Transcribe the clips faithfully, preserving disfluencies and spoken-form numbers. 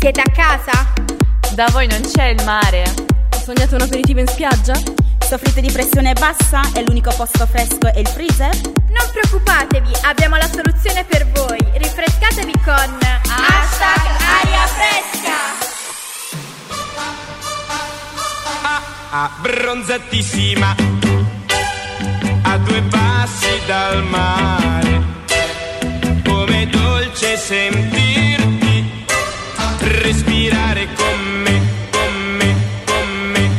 Siete a casa? Da voi non c'è il mare? Sognate un aperitivo in spiaggia? Soffrite di pressione bassa e l'unico posto fresco è il freezer? Non preoccupatevi, abbiamo la soluzione per voi. Rinfrescatevi con hashtag aria fresca. Ah, ah, bronzatissima, a due passi dal mare, come dolce sentirti respirare con me, con me, con me.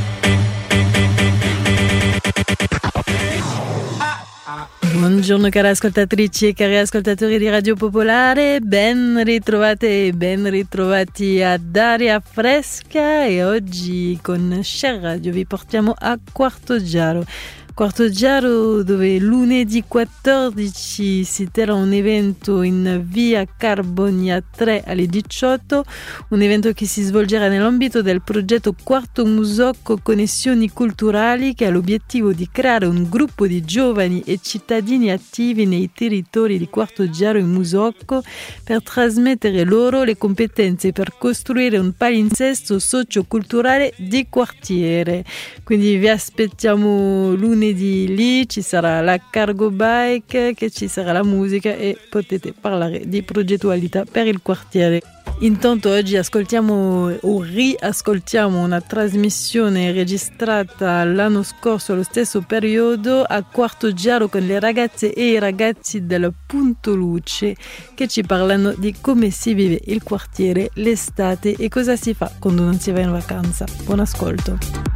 Ah, ah. Buongiorno cari ascoltatrici e cari ascoltatori di Radio Popolare, ben ritrovate e ben ritrovati ad Aria Fresca e oggi con Share Radio vi portiamo a Quartoggiaro. Quartoggiaro dove lunedì quattordici si terrà un evento in via Carbonia tre alle diciotto, un evento che si svolgerà nell'ambito del progetto Quarto Musocco Connessioni Culturali, che ha l'obiettivo di creare un gruppo di giovani e cittadini attivi nei territori di Quartoggiaro e Musocco per trasmettere loro le competenze per costruire un palinsesto socioculturale di quartiere. Quindi vi aspettiamo lunedì lì, ci sarà la cargo bike, che ci sarà la musica e potete parlare di progettualità per il quartiere. Intanto oggi ascoltiamo o riascoltiamo una trasmissione registrata l'anno scorso allo stesso periodo a Quartoggiaro con le ragazze e i ragazzi del Punto Luce che ci parlano di come si vive il quartiere l'estate e cosa si fa quando non si va in vacanza. Buon ascolto.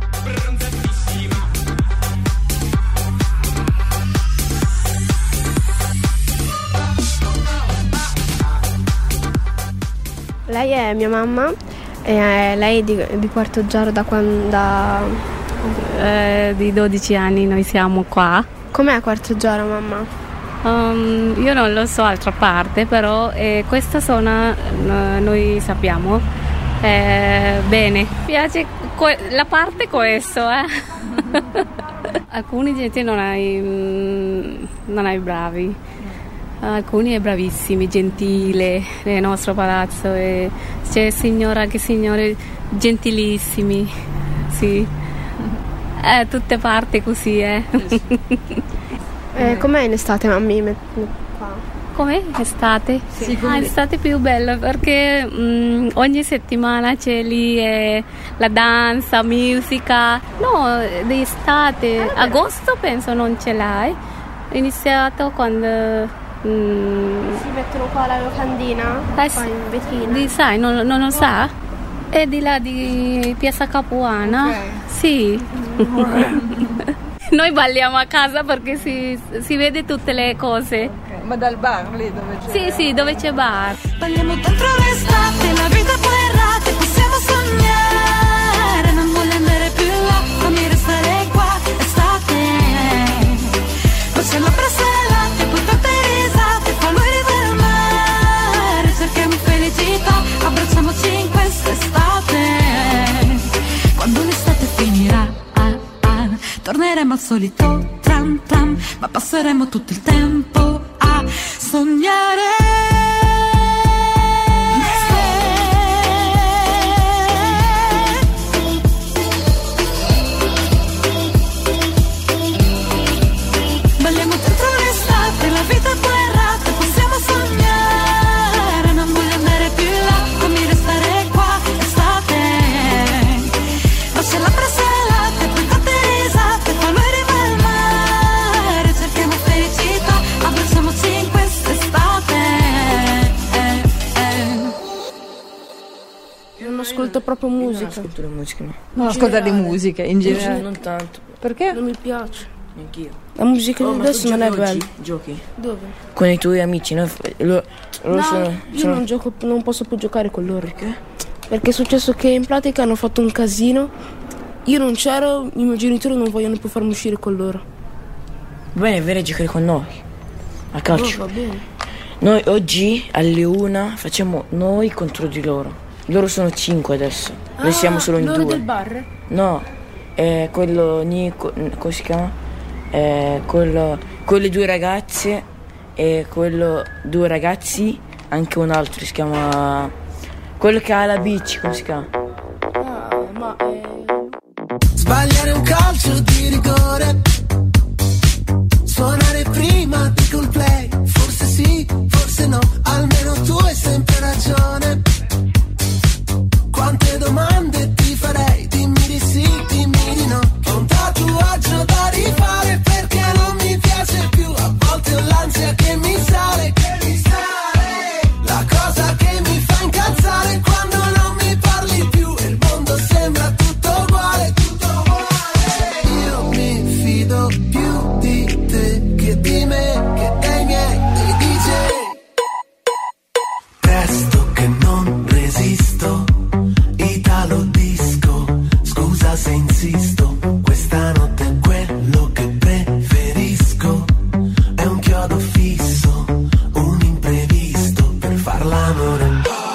Lei è mia mamma e lei è di, di Quartoggiaro da quando? Da... Eh, di dodici anni noi siamo qua. Com'è Quartoggiaro, mamma? Um, io non lo so altra parte, però eh, questa zona no, noi sappiamo eh, bene. Mi piace que- la parte questo, eh. Alcuni gente non hai, mm, non hai bravi. Alcuni è bravissimi, gentile, nel nostro palazzo e c'è signora che signore gentilissimi, sì, eh, tutte parti così, eh. eh com'è in estate, mammi? Qua? Com'è estate? Sì, ah, l'estate più bella perché mh, ogni settimana c'è lì eh, la danza, musica, no, di estate, ah, agosto penso non ce l'hai, è iniziato quando... Mm. Si mettono qua la locandina, eh, qua in vetrina. Di, sai, non, non lo sa? È di là di Piazza Capuana. Okay. Sì. Noi balliamo a casa perché si, si vede tutte le cose. Okay. Ma dal bar lì dove c'è? Sì, sì, dove c'è bar. Balliamo dentro l'estate, la vita può errate, possiamo sognare, non voglio andare più là, fammi restare qua, estate. Poi c'è la pressa latte, poi tante risate, fa lui riva al mare, cerchiamo felicità, abbracciamoci in quest'estate. Quando l'estate finirà, ah, ah, torneremo al solito tram tram, ma passeremo tutto il tempo a sognare. Ascolto proprio musica. Non ascolto le musiche, no. Non ascolta di musica in generale. Non tanto. Perché? Non mi piace. Neanch'io. La musica oh, di adesso non è oggi? bella. Giochi? Dove? Con i tuoi amici, no? Loro, loro no, sono, io sono... non gioco, non posso più giocare con loro. Perché? Perché è successo che in pratica hanno fatto un casino. Io non c'ero, i miei genitori non vogliono più farmi uscire con loro. Va bene, vieni a giocare con noi. A calcio. Oh, va bene. Noi oggi alle una facciamo noi contro di loro. Loro sono cinque adesso. Noi ah, siamo solo in loro due. Del bar? No, è quello Nico, come si chiama? È quello, quelle due ragazze e quello due ragazzi, anche un altro si chiama Quello che ha la bici, come si chiama? Ah, ma eh... Sbagliare un calcio di rigore, suonare prima di col play, forse sì, forse no, almeno tu hai sempre ragione. Quante domande ti farei, dimmi di sì, dimmi di no. Ho un tatuaggio da rifare perché non mi piace più, a volte ho l'ansia che mi sale, che mi sale. La cosa che mi fa incazzare quando non mi parli più e il mondo sembra tutto uguale, tutto uguale. Io mi fido più di te che di me, che dei miei, dei D J. Presto che non resisto, Italo disco, scusa se insisto, questa notte è quello che preferisco, è un chiodo fisso, un imprevisto per far l'amore.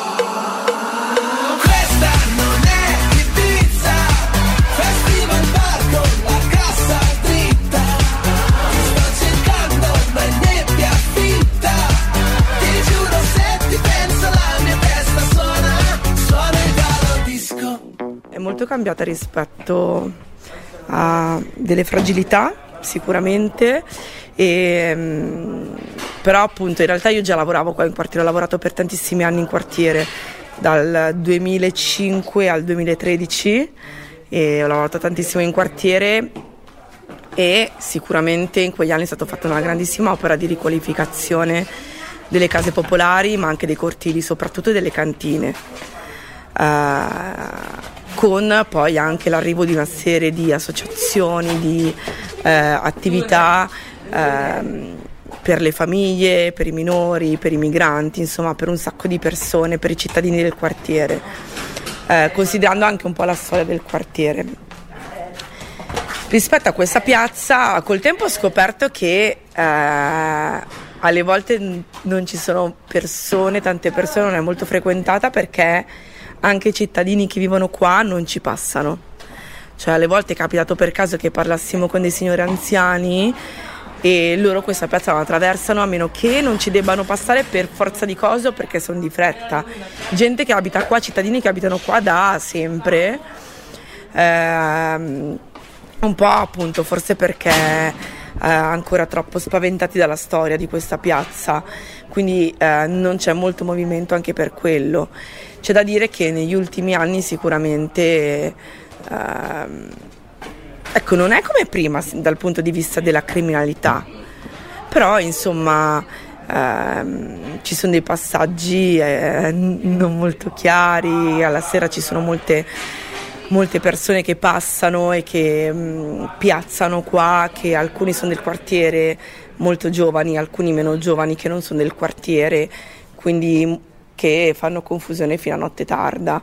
Questa non è Ibiza, festival bar con la cassa dritta, ti sto cercando ma è nebbia fitta, ti giuro se ti penso la mia testa suona, suona Italo disco. È molto cambiata rispetto a delle fragilità sicuramente, e, mh, però appunto in realtà io già lavoravo qua in quartiere, ho lavorato per tantissimi anni in quartiere, dal duemilacinque al duemilatredici, e ho lavorato tantissimo in quartiere e sicuramente in quegli anni è stata fatta una grandissima opera di riqualificazione delle case popolari, ma anche dei cortili, soprattutto delle cantine. Uh, con poi anche l'arrivo di una serie di associazioni, di eh, attività eh, per le famiglie, per i minori, per i migranti, insomma per un sacco di persone, per i cittadini del quartiere, eh, considerando anche un po' la storia del quartiere. Rispetto a questa piazza, col tempo ho scoperto che eh, alle volte non ci sono persone, tante persone, non è molto frequentata perché anche i cittadini che vivono qua non ci passano. Cioè alle volte è capitato per caso che parlassimo con dei signori anziani e loro questa piazza la attraversano a meno che non ci debbano passare per forza di cose o perché sono di fretta. Gente che abita qua, cittadini che abitano qua da sempre, ehm, un po' appunto forse perché eh, ancora troppo spaventati dalla storia di questa piazza, quindi eh, non c'è molto movimento anche per quello. C'è da dire che negli ultimi anni sicuramente ehm, ecco, non è come prima dal punto di vista della criminalità, però insomma ehm, ci sono dei passaggi eh, non molto chiari, alla sera ci sono molte molte persone che passano e che mh, piazzano qua, che alcuni sono del quartiere, molto giovani, alcuni meno giovani che non sono del quartiere, quindi che fanno confusione fino a notte tarda.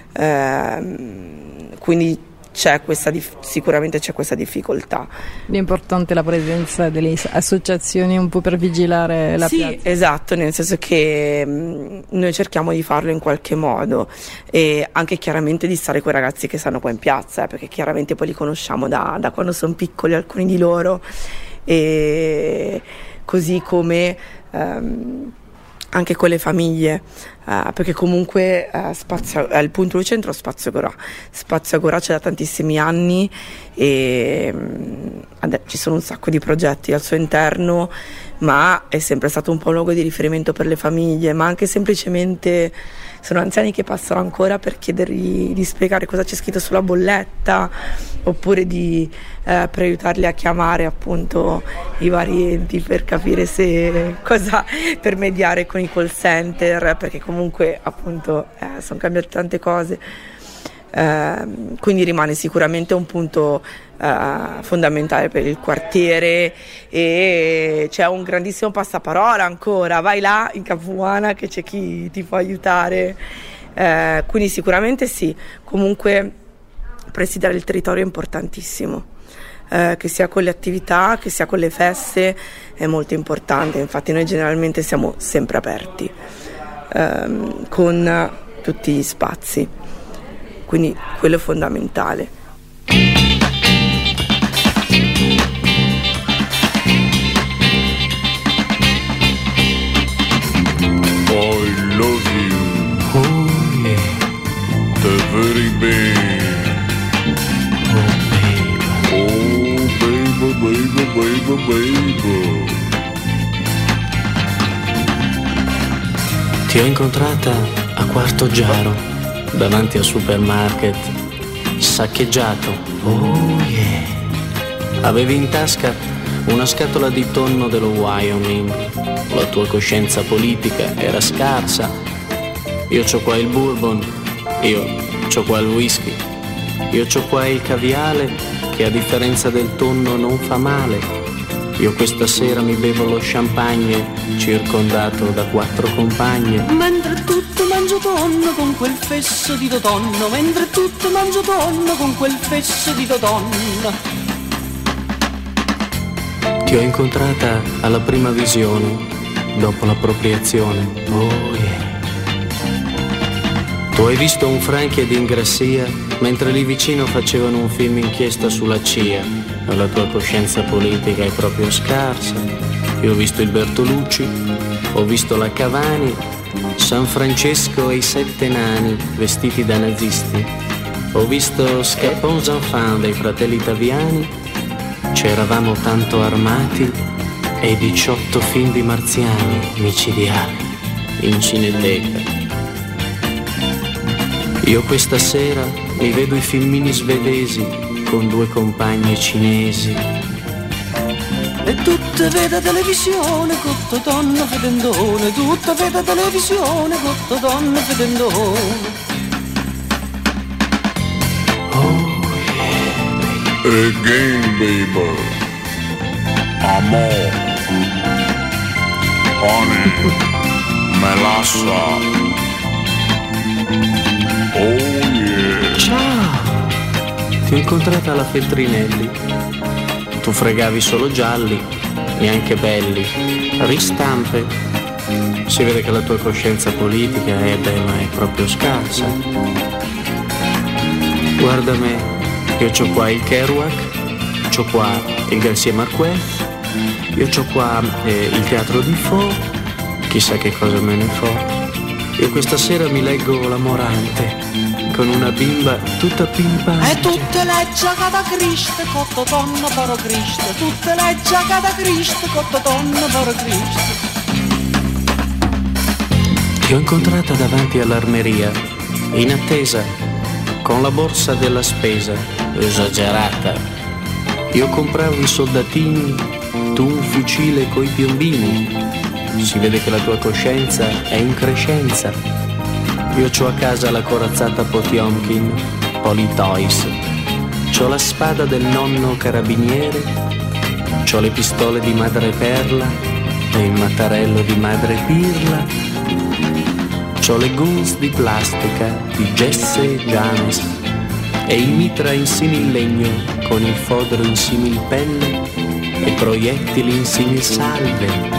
Ehm, quindi c'è questa dif- sicuramente c'è questa difficoltà. È importante la presenza delle associazioni un po' per vigilare la sì, piazza. Sì, esatto, nel senso che mh, noi cerchiamo di farlo in qualche modo e anche chiaramente di stare con i ragazzi che stanno qua in piazza, eh, perché chiaramente poi li conosciamo da, da quando sono piccoli, alcuni di loro, e così come um, anche con le famiglie, uh, perché comunque uh, Spazio, uh, il punto luce centro Spazio Agora. Spazio Agora c'è da tantissimi anni e um, ad- ci sono un sacco di progetti al suo interno, ma è sempre stato un po' un luogo di riferimento per le famiglie, ma anche semplicemente sono anziani che passano ancora per chiedergli di spiegare cosa c'è scritto sulla bolletta, oppure di eh, per aiutarli a chiamare appunto i vari enti per capire se cosa, per mediare con i call center, perché comunque appunto eh, sono cambiate tante cose. Eh, quindi rimane sicuramente un punto eh, fondamentale per il quartiere e c'è un grandissimo passaparola ancora, vai là in Capuana che c'è chi ti può aiutare, eh, quindi sicuramente sì, comunque presidiare il territorio è importantissimo, eh, che sia con le attività, che sia con le feste, è molto importante, infatti noi generalmente siamo sempre aperti ehm, con tutti gli spazi. Quindi quello è fondamentale. I love you. Oh yeah. Ti ho incontrata a Quartoggiaro, davanti al supermarket, saccheggiato. Oh yeah. Avevi in tasca una scatola di tonno dello Wyoming. La tua coscienza politica era scarsa. Io c'ho qua il bourbon, io c'ho qua il whisky, io c'ho qua il caviale che a differenza del tonno non fa male. Io questa sera mi bevo lo champagne, circondato da quattro compagne. Mentre tutto mangio tonno con quel fesso di tonno, mentre tutto mangio tonno con quel fesso di tonno. Ti ho incontrata alla prima visione, dopo l'appropriazione. Oh yeah. Tu hai visto un Franchi ed Ingrassia, mentre lì vicino facevano un film inchiesta sulla C I A. La tua coscienza politica è proprio scarsa. Io ho visto il Bertolucci, ho visto la Cavani, San Francesco e i Sette Nani vestiti da nazisti. Ho visto Scapons Enfants dei fratelli Taviani, c'eravamo tanto armati, e diciotto film di marziani micidiali in Cineteca. Io questa sera mi vedo i filmini svedesi con due compagne cinesi. E tutte vede televisione, cotto tonno fedendone, tutte vede televisione, cotto tonno fedendone. Oh yeah. Again, baby. Amor. Honey. Melassa. Oh yeah. Ciao. Ti ho incontrata alla Feltrinelli. Tu fregavi solo gialli, neanche belli. Ristampe. Si vede che la tua coscienza politica è, beh, ma è proprio scarsa. Guarda me, io c'ho qua il Kerouac, c'ho qua il Garcia Marquez, io c'ho qua eh, il teatro di Fo, chissà che cosa me ne fo. Io questa sera mi leggo La Morante con una bimba tutta pimpante. E tutte le giacate Cristo, cotto tonno poro Cristo, tutte le giacate Cristo, cotto tonno poro Cristo. Ti ho incontrata davanti all'armeria, in attesa, con la borsa della spesa, esagerata. Io compravo i soldatini, tu un fucile coi piombini. Si vede che la tua coscienza è in crescenza. Io c'ho a casa la corazzata Potiomkin, Politois. C'ho la spada del nonno carabiniere, c'ho le pistole di madre Perla e il mattarello di madre Pirla. C'ho le guns di plastica di Jesse Janes e il mitra in simil-legno con il fodero in simil-pelle e proiettili in simil-salve.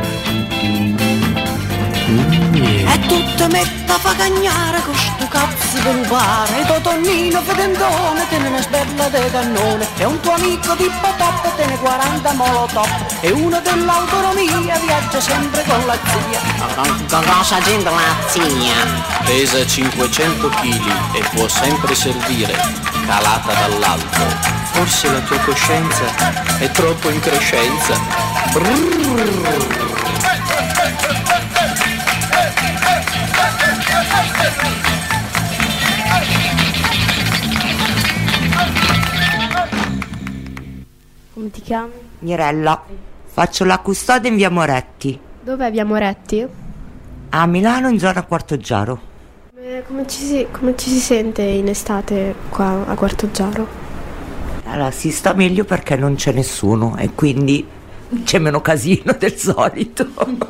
Mm, yeah. E tutte metta fa cagnare con sto cazzo di lupare, e Totonnino fedendone te ne una sberla de cannone, e un tuo amico di Potop te ne quaranta molotov, e uno dell'autonomia viaggia sempre con la zia. Con cosa c'entra la zia? Pesa cinquecento chili e può sempre servire, calata dall'alto. Forse la tua coscienza è troppo in crescenza. Brrr. Come ti chiami? Mirella, faccio la custode in via Moretti. Dov'è via Moretti? A Milano in zona Quartoggiaro. Eh, come, ci si, come ci si sente in estate qua a Quartoggiaro? Allora, si sta meglio perché non c'è nessuno e quindi c'è meno casino del solito.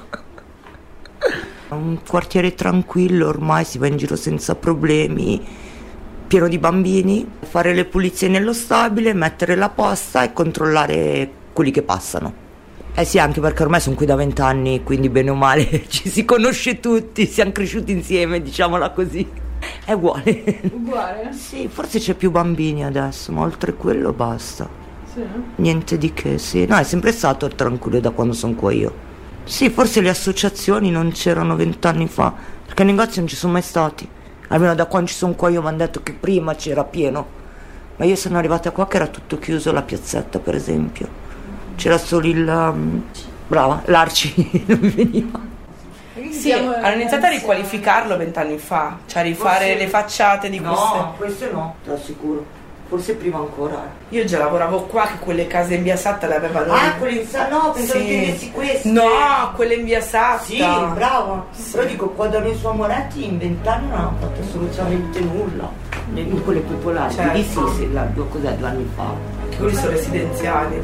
Un quartiere tranquillo, ormai si va in giro senza problemi, pieno di bambini, fare le pulizie nello stabile, mettere la posta e controllare quelli che passano. Eh sì, anche perché ormai sono qui da vent'anni, quindi bene o male ci si conosce tutti, siamo cresciuti insieme, diciamola così. È uguale. Uguale? Sì, forse c'è più bambini adesso, ma oltre quello basta. Sì. Niente di che, sì. No, è sempre stato tranquillo da quando sono qua io. Sì, forse le associazioni non c'erano vent'anni fa, perché i negozi non ci sono mai stati. Almeno da quando ci sono qua io mi hanno detto che prima c'era pieno. Ma io sono arrivata qua che era tutto chiuso, la piazzetta per esempio. C'era solo il... Um, brava, l'Arci non mi veniva. Sì, hanno iniziato a riqualificarlo vent'anni fa, cioè a rifare Forse... le facciate di queste. No, queste no, te lo assicuro. Forse prima ancora. Io già lavoravo qua, che quelle case in via Satta le avevano. Ah, quelle in Satta? No, pensavo sì. che avessi queste. No, quelle in via Satta. Sì, bravo. Sì. Però dico, qua da noi su Amoretti in vent'anni non hanno fatto assolutamente nulla. In quelle popolari. Certo. Lì sì, sì, là, due, cos'è, due anni fa. Che quelli sono residenziali.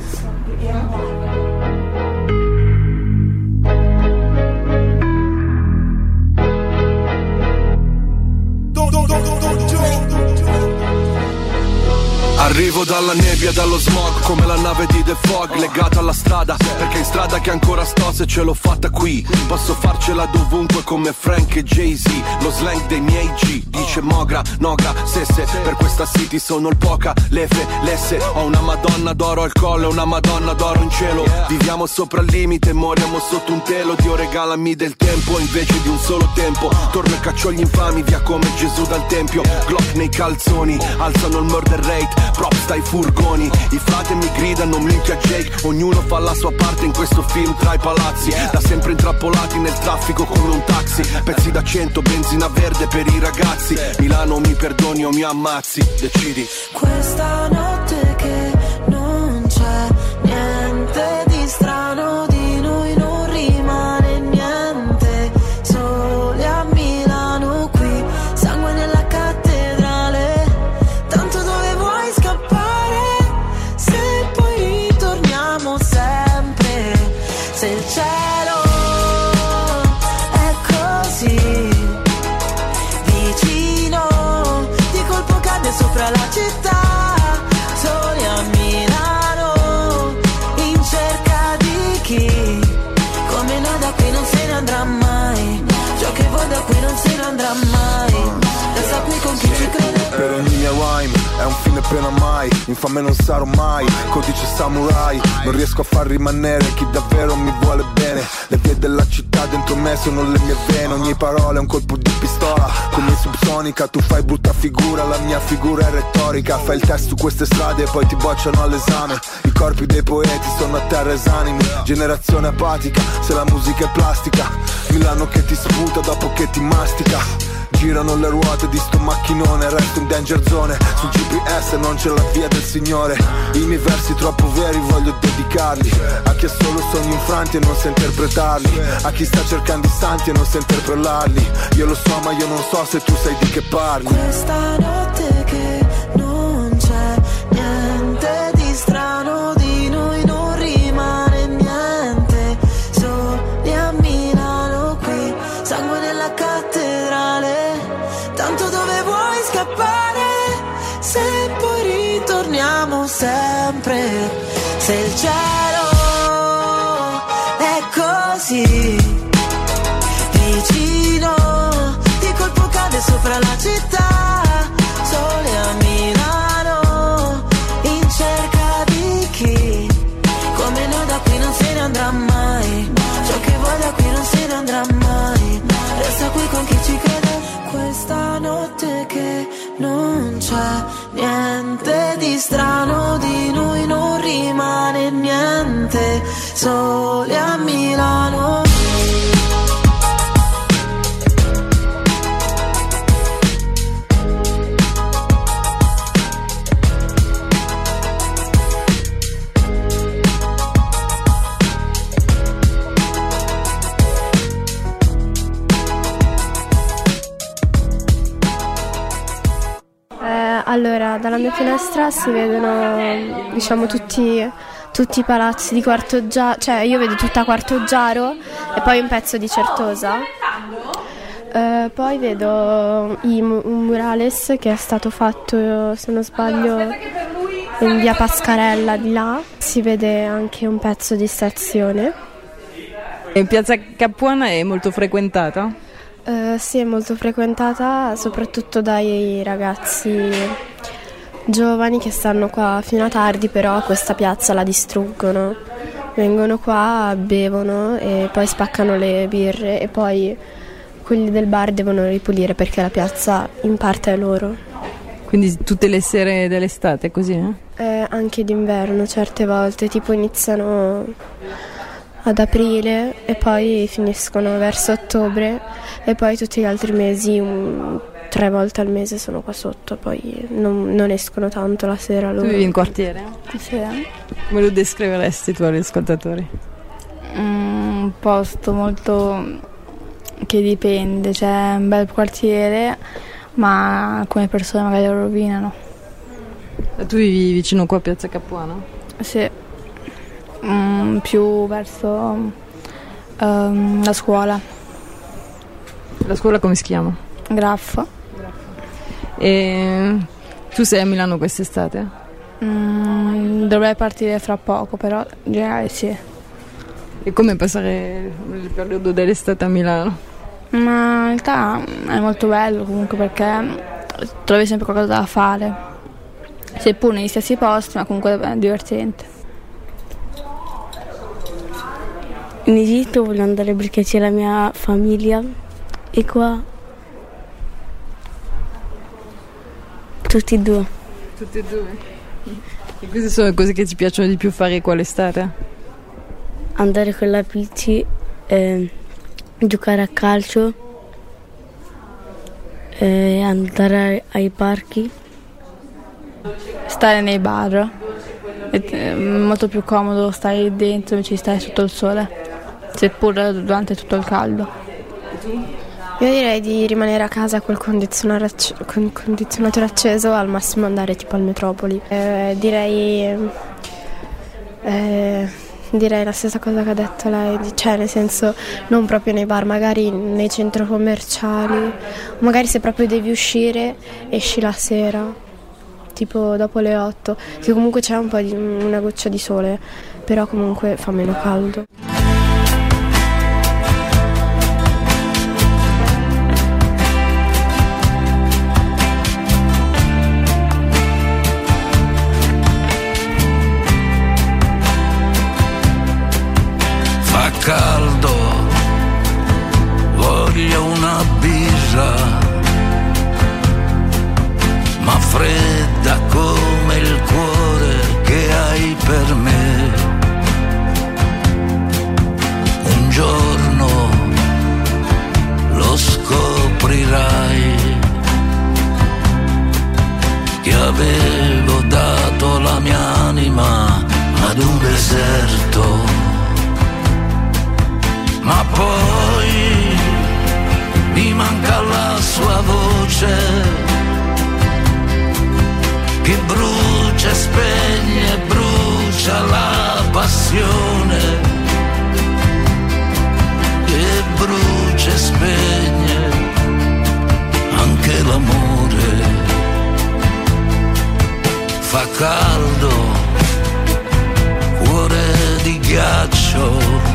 Arrivo dalla nebbia, dallo smog, come la nave di The Fog, legata alla strada, perché in strada che ancora sto, se ce l'ho fatta qui, posso farcela dovunque come Frank e Jay-Z. Lo slang dei miei G, dice Mogra, Noga, Sesse, per questa city sono il poca, lefe, lesse. Ho una madonna d'oro al collo e una madonna d'oro in cielo. Viviamo sopra il limite, moriamo sotto un telo. Dio regalami del tempo invece di un solo tempo. Torno e caccio gli infami via come Gesù dal tempio. Glock nei calzoni, alzano il murder rate, props dai furgoni. I frate mi gridano minchia Jake, ognuno fa la sua parte in questo film tra i palazzi. Da sempre intrappolati nel traffico come un taxi. Pezzi da cento, benzina verde per i ragazzi. Milano mi perdoni o mi ammazzi, decidi. Questa notte che non c'è niente di strano, di noi non rimane niente. Soli a Milano qui, sangue nella cattedrale. Tanto dove vuoi scappare, se poi ritorniamo sempre. Se il cielo è così vicino, di colpo cade sopra la città. Soli a Milano, in cerca di chi come noi da qui non se ne andrà mai. Ciò che vuoi da qui non se ne andrà mai. Resta qui con chi ci crede. Per ogni mia rhyme è un fine pena mai. Infame non sarò mai, codice samurai. Non riesco a far rimanere chi davvero mi vuole bene. Le vie della città dentro me sono le mie vene. Ogni parola è un colpo di pistola, come subsonica. Tu fai brutta figura, la mia figura è retorica. Fai il test su queste strade e poi ti bocciano all'esame. I corpi dei poeti sono a terra esanimi. Generazione apatica, se la musica è plastica. Milano che ti sputa dopo che ti mastica. Girano le ruote di sto macchinone, resto in danger zone. Sul G P S non c'è la via del Signore. I miei versi troppo veri voglio dedicarli a chi ha solo sogni infranti e non sa interpretarli, a chi sta cercando i santi e non sa interpellarli. Io lo so ma io non so se tu sai di che parli. Questa notte che non c'è niente di strano, di noi non rimane niente. Soli a Milano qui, sangue nella cattedrale. Tanto dove vuoi scappare, se poi ritorniamo sempre. Se il cielo è così vicino, di colpo cade sopra la città. Soli a Milano, in cerca di chi come noi da qui non se ne andrà mai. Ciò che vuoi da qui non se ne andrà mai. Resta qui con chi ci crede. Questa notte che non c'è niente di strano, di noi non rimane niente. Soli a Milano. Allora, dalla mia finestra si vedono, diciamo, tutti, tutti i palazzi di Quartoggiaro, cioè io vedo tutta Quartoggiaro e poi un pezzo di Certosa. Eh, poi vedo i, un murales che è stato fatto, se non sbaglio, in via Pascarella di là. Si vede anche un pezzo di stazione. E piazza Capuana è molto frequentata? Uh, sì, è molto frequentata soprattutto dai ragazzi giovani che stanno qua fino a tardi, però questa piazza la distruggono. Vengono qua, bevono e poi spaccano le birre e poi quelli del bar devono ripulire perché la piazza in parte è loro. Quindi tutte le sere dell'estate così, eh? Eh, anche d'inverno certe volte, tipo iniziano ad aprile e poi finiscono verso ottobre e poi tutti gli altri mesi, un, tre volte al mese sono qua sotto, poi non, non escono tanto la sera loro. Tu vivi in quartiere? Sì. Come lo descriveresti tu agli ascoltatori? Mm, un posto molto che dipende, c'è un bel quartiere ma alcune persone magari lo rovinano. E tu vivi vicino qua a Piazza Capuano? Sì, mm, più verso um, la scuola. La scuola come si chiama? Graffa. E tu sei a Milano quest'estate? Mm, dovrei partire fra poco, però in generale sì. E come passare il periodo dell'estate a Milano? Ma in realtà è molto bello comunque perché trovi sempre qualcosa da fare, seppur negli stessi posti, ma comunque è divertente. In Egitto voglio andare perché c'è la mia famiglia e qua tutti e due. Tutti e due? E queste sono le cose che ti piacciono di più fare qua l'estate? Andare con la P C, eh, giocare a calcio, eh, andare ai parchi. Stare nei bar, è molto più comodo stare dentro invece di stare sotto il sole, seppur durante tutto il caldo. Io direi di rimanere a casa col condizionatore, acc- con il condizionatore acceso, al massimo andare tipo al Metropoli. Eh, direi... Eh, direi la stessa cosa che ha detto lei, cioè nel senso non proprio nei bar, magari nei centri commerciali, magari se proprio devi uscire esci la sera, tipo dopo le otto, che comunque c'è un po' di una goccia di sole, però comunque fa meno caldo. Caldo, voglio una birra, ma fredda come il cuore che hai per me. Un giorno lo scoprirai che avevo dato la mia anima ad un deserto. Ma poi mi manca la sua voce che brucia, spegne, brucia la passione, che brucia e spegne anche l'amore. Fa caldo, cuore di ghiaccio.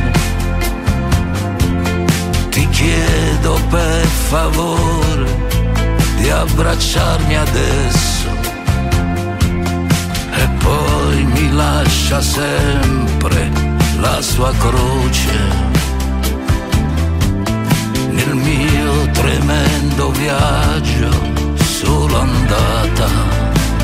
Ti chiedo per favore di abbracciarmi adesso e poi mi lascia sempre la sua croce nel mio tremendo viaggio solo andata.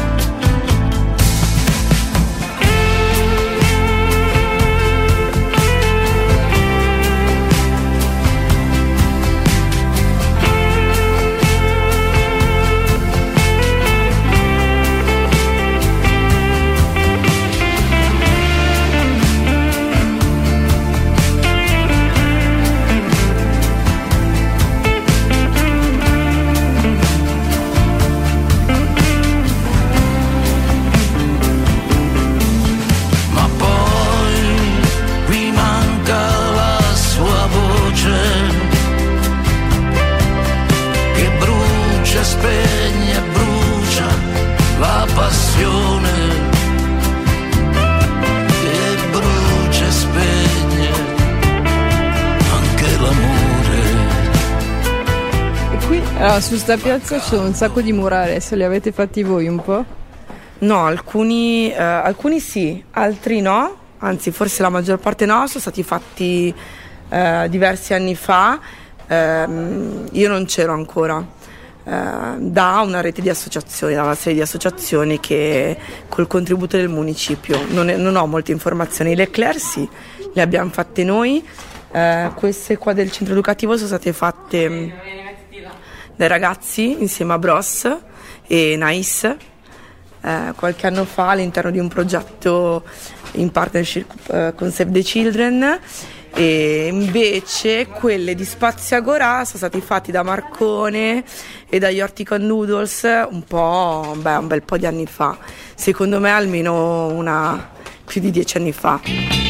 Allora, su sta piazza c'è un sacco di murales, li avete fatti voi un po'? No, alcuni, eh, alcuni sì, altri no, anzi forse la maggior parte no, sono stati fatti eh, diversi anni fa, eh, io non c'ero ancora, eh, da una rete di associazioni, da una serie di associazioni che col contributo del municipio, non, è, non ho molte informazioni, l'Eclair sì, le abbiamo fatte noi. Eh, queste qua del centro educativo sono state fatte mh, dai ragazzi insieme a Bros e Nice eh, qualche anno fa all'interno di un progetto in partnership eh, con Save the Children, e invece quelle di Spazio Agorà sono stati fatti da Marcone e dagli Horticon Noodles un po', beh, un bel po' di anni fa, secondo me almeno una più di dieci anni fa.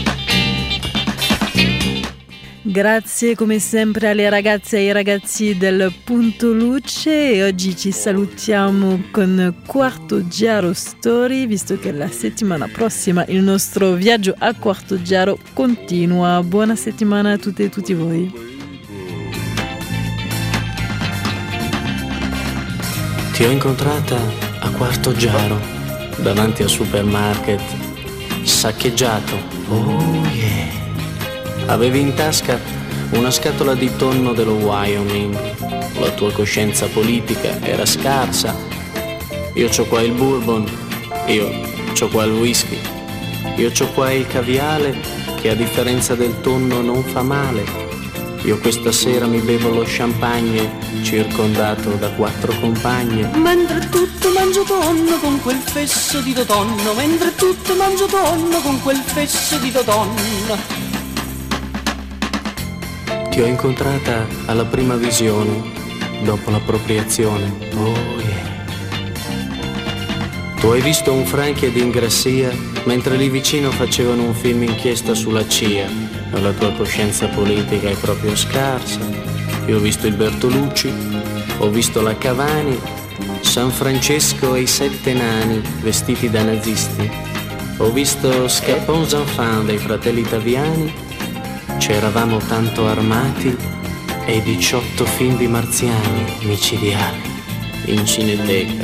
Grazie come sempre alle ragazze e ai ragazzi del Punto Luce, e oggi ci salutiamo con Quarto Giaro Story, visto che la settimana prossima il nostro viaggio a Quarto Giaro continua. Buona settimana a tutte e tutti voi. Ti ho incontrata a Quarto Giaro, davanti al supermarket, saccheggiato. Oh yeah! Avevi in tasca una scatola di tonno dello Wyoming. La tua coscienza politica era scarsa. Io c'ho qua il bourbon, io c'ho qua il whisky, io c'ho qua il caviale che a differenza del tonno non fa male. Io questa sera mi bevo lo champagne circondato da quattro compagne. Mentre tutto mangio tonno con quel fesso di tonno, mentre tutto mangio tonno con quel fesso di tonno. Ti ho incontrata alla prima visione, dopo l'appropriazione. Oh yeah. Tu hai visto un Franchi ed Ingrassia, mentre lì vicino facevano un film inchiesta sulla C I A. La tua coscienza politica è proprio scarsa. Io ho visto il Bertolucci, ho visto la Cavani, San Francesco e i Sette Nani vestiti da nazisti. Ho visto Scapons Enfants dei fratelli Taviani. C'eravamo tanto armati e diciotto film di marziani micidiali in cineteca.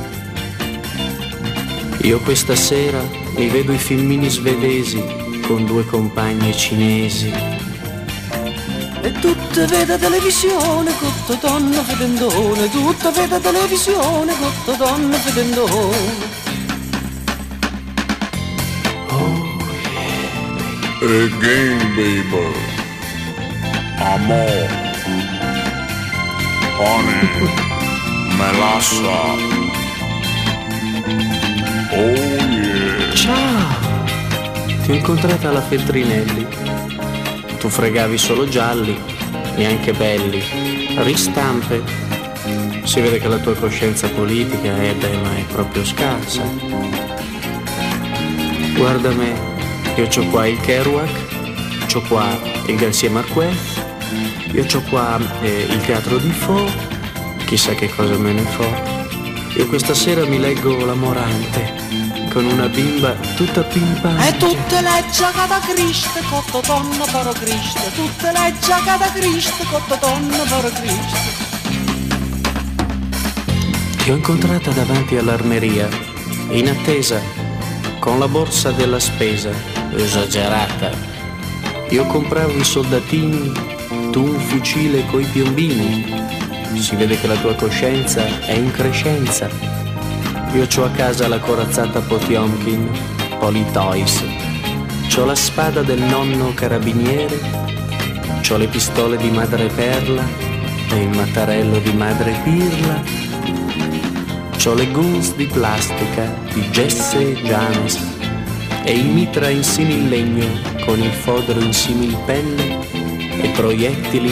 Io questa sera mi vedo i filmini svedesi con due compagne cinesi. E tutte vede televisione, cotto tonno fedendone, tutte vede televisione, cotto tonno fedendone. Again, baby. Amor. Honey. Melassa. Oh yeah. Ciao! Ti ho incontrata alla Feltrinelli. Tu fregavi solo gialli, neanche belli. Ristampe. Si vede che la tua coscienza politica è, beh, ma è proprio scarsa. Guarda me. Io c'ho qua il Kerouac, c'ho qua il Garcia Marquez, io c'ho qua eh, il Teatro di Fo, chissà che cosa me ne fo. Io questa sera mi leggo La Morante, con una bimba tutta pimpante. E tutte le giacate a Cristo, cotto tonno paro Cristo, tutte le giacate a Cristo, cotto tonno paro Cristo. Ti ho incontrata davanti all'armeria, in attesa, con la borsa della spesa esagerata. Io compravo i soldatini, tu un fucile coi piombini. Si vede che la tua coscienza è in crescenza. Io c'ho a casa la corazzata Potiomkin, Politoys. C'ho la spada del nonno carabiniere, c'ho le pistole di madre Perla e il mattarello di madre Pirla. C'ho le guns di plastica di Jesse Janes e il mitra in simil legno con il fodero in simil pelle e proiettili